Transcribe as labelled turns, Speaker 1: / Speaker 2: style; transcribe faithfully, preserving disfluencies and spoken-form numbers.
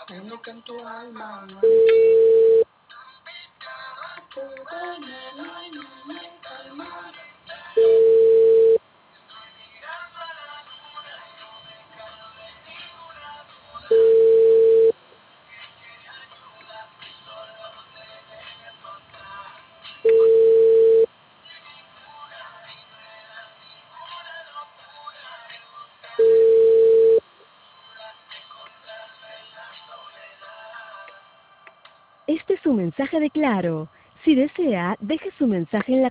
Speaker 1: sabiendo que en tu alma no hay tu veneno y no me calma. Estoy mirando a la luna y no me cabe ninguna duda. Que quiere ayuda y solo te debe encontrar. Si mi cura y no era ninguna locura el buscar encontrarme en la soledad.
Speaker 2: Este es un mensaje de Claro. Si desea, deje su mensaje en la